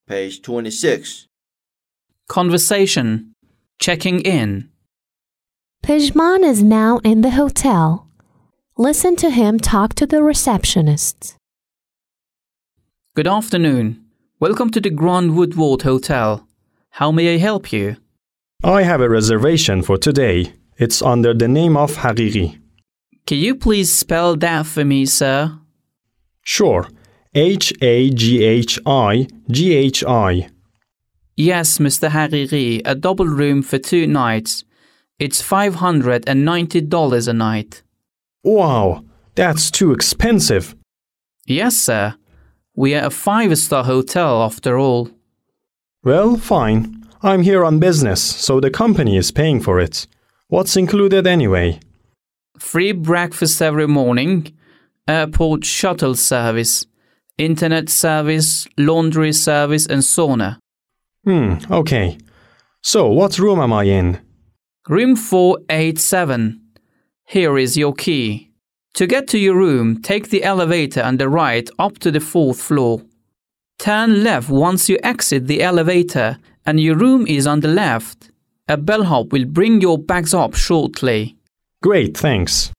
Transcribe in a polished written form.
Page 26. Conversation. Checking in. Pejman is now in the hotel. Listen to him talk to the receptionist. Good afternoon. Welcome to the Grand Woodward Hotel. How may I help you? I have a reservation for today. It's under the name of Haghighi. Can you please spell that for me, sir? Sure. Haghighi. Yes, Mr. Haghighi, a double room for 2 nights. It's $590 a night. Wow, that's too expensive. Yes, sir. We are a 5-star hotel after all. Well, fine. I'm here on business, so the company is paying for it. What's included anyway? Free breakfast every morning, airport shuttle service, internet service, laundry service and sauna. Okay. So, what room am I in? Room 487. Here is your key. To get to your room, take the elevator on the right up to the 4th floor. Turn left once you exit the elevator and your room is on the left. A bellhop will bring your bags up shortly. Great, thanks.